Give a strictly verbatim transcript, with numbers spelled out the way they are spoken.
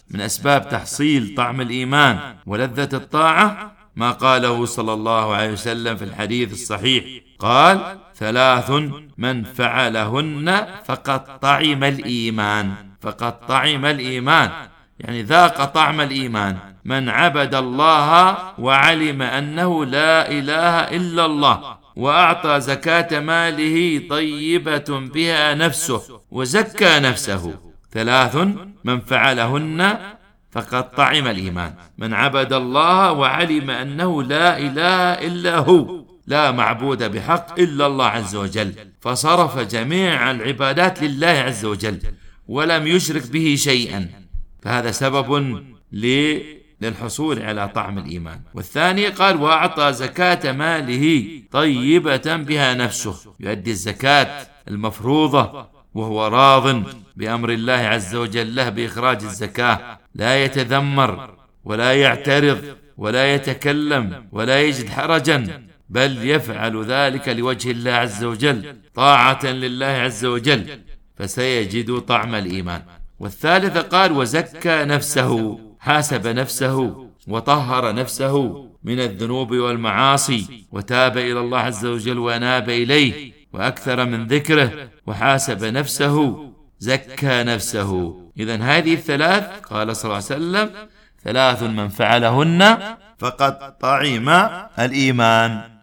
من أسباب تحصيل طعم الإيمان ولذة الطاعة ما قاله صلى الله عليه وسلم في الحديث الصحيح، قال: ثلاث من فعلهن فقد طعم الإيمان. فقد طعم الإيمان يعني ذاق طعم الإيمان: من عبد الله وعلم أنه لا إله إلا الله، وأعطى زكاة ماله طيبة بها نفسه، وزكى نفسه. ثلاث من فعلهن فقد طعم الإيمان: من عبد الله وعلم أنه لا إله إلا هو، لا معبود بحق إلا الله عز وجل، فصرف جميع العبادات لله عز وجل ولم يشرك به شيئا، فهذا سبب للحصول على طعم الإيمان. والثاني قال: وأعطى زكاة ماله طيبة بها نفسه، يؤدي الزكاة المفروضة وهو راض بأمر الله عز وجل له بإخراج الزكاة، لا يتذمر ولا يعترض ولا يتكلم ولا يجد حرجا، بل يفعل ذلك لوجه الله عز وجل طاعة لله عز وجل، فسيجد طعم الإيمان. والثالث قال: وزكى نفسه، حاسب نفسه وطهر نفسه من الذنوب والمعاصي، وتاب إلى الله عز وجل وأناب إليه وأكثر من ذكره، وحاسب نفسه، زكى نفسه. إذن هذه الثلاث قال صلى الله عليه وسلم: ثلاث من فعلهن فقد طعم الإيمان.